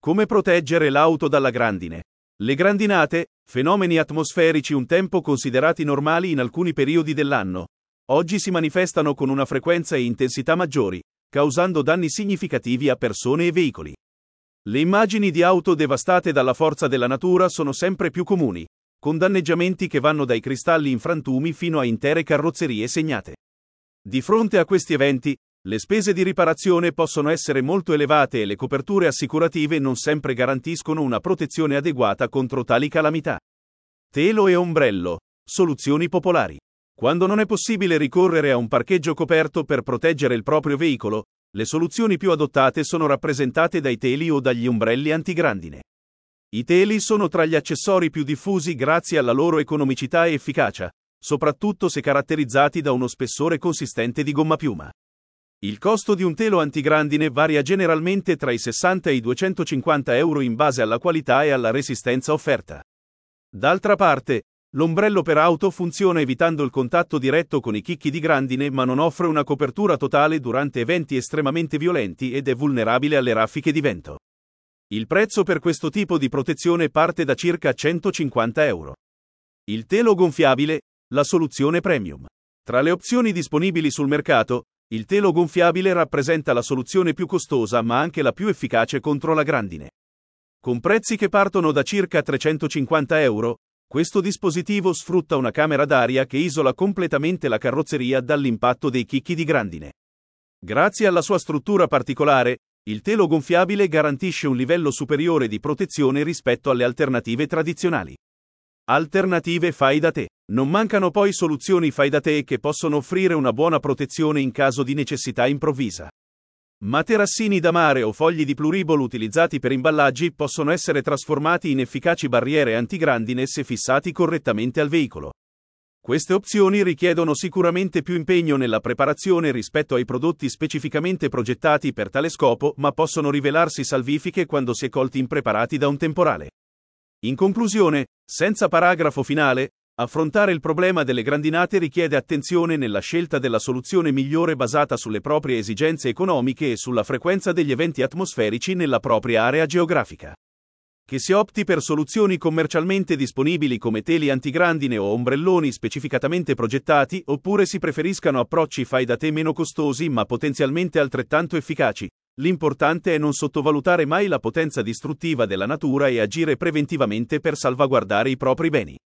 Come proteggere l'auto dalla grandine? Le grandinate, fenomeni atmosferici un tempo considerati normali in alcuni periodi dell'anno, oggi si manifestano con una frequenza e intensità maggiori, causando danni significativi a persone e veicoli. Le immagini di auto devastate dalla forza della natura sono sempre più comuni, con danneggiamenti che vanno dai cristalli in frantumi fino a intere carrozzerie segnate. Di fronte a questi eventi, le spese di riparazione possono essere molto elevate e le coperture assicurative non sempre garantiscono una protezione adeguata contro tali calamità. Telo e ombrello, soluzioni popolari. Quando non è possibile ricorrere a un parcheggio coperto per proteggere il proprio veicolo, le soluzioni più adottate sono rappresentate dai teli o dagli ombrelli antigrandine. I teli sono tra gli accessori più diffusi grazie alla loro economicità e efficacia, soprattutto se caratterizzati da uno spessore consistente di gomma piuma. Il costo di un telo antigrandine varia generalmente tra i 60 e i 250 euro in base alla qualità e alla resistenza offerta. D'altra parte, l'ombrello per auto funziona evitando il contatto diretto con i chicchi di grandine ma non offre una copertura totale durante eventi estremamente violenti ed è vulnerabile alle raffiche di vento. Il prezzo per questo tipo di protezione parte da circa 150 euro. Il telo gonfiabile, la soluzione premium. Tra le opzioni disponibili sul mercato, il telo gonfiabile rappresenta la soluzione più costosa ma anche la più efficace contro la grandine. Con prezzi che partono da circa 350 euro, questo dispositivo sfrutta una camera d'aria che isola completamente la carrozzeria dall'impatto dei chicchi di grandine. Grazie alla sua struttura particolare, il telo gonfiabile garantisce un livello superiore di protezione rispetto alle alternative tradizionali. Alternative fai da te. Non mancano poi soluzioni fai da te che possono offrire una buona protezione in caso di necessità improvvisa. Materassini da mare o fogli di pluribol utilizzati per imballaggi possono essere trasformati in efficaci barriere antigrandine se fissati correttamente al veicolo. Queste opzioni richiedono sicuramente più impegno nella preparazione rispetto ai prodotti specificamente progettati per tale scopo, ma possono rivelarsi salvifiche quando si è colti impreparati da un temporale. In conclusione, senza paragrafo finale, affrontare il problema delle grandinate richiede attenzione nella scelta della soluzione migliore basata sulle proprie esigenze economiche e sulla frequenza degli eventi atmosferici nella propria area geografica. Che si opti per soluzioni commercialmente disponibili come teli antigrandine o ombrelloni specificatamente progettati, oppure si preferiscano approcci fai da te meno costosi ma potenzialmente altrettanto efficaci, l'importante è non sottovalutare mai la potenza distruttiva della natura e agire preventivamente per salvaguardare i propri beni.